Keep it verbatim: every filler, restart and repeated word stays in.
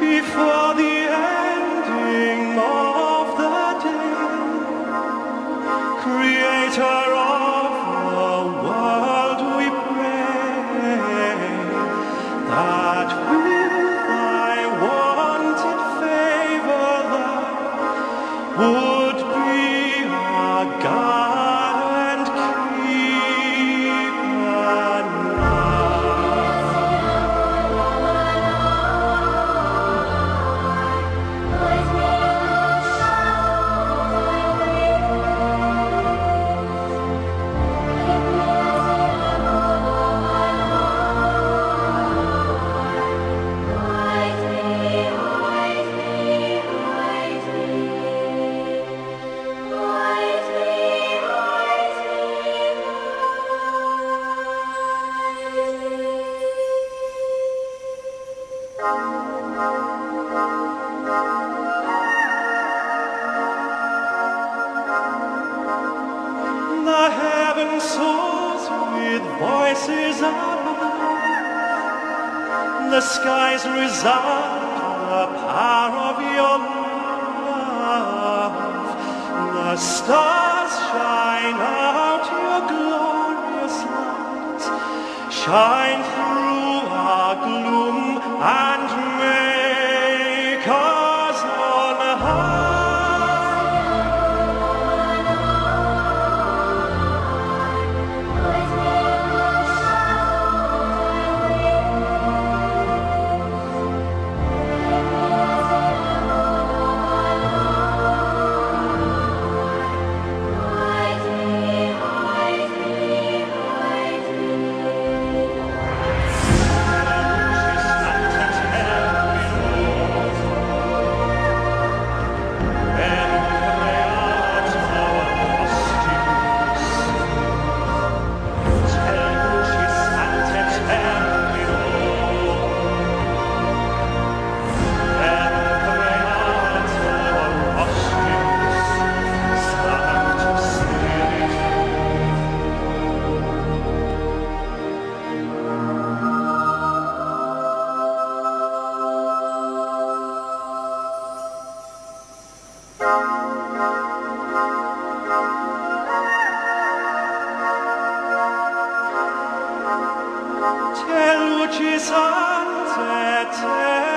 before the ending of the day. Creator of the world, we pray that with thy wanted favor thou would be our God and keeper now. The heaven soars with voices above. The skies resound the power of your love. The stars shine out your glorious light. Shine through our gloom and make us on high. Te lucis ante te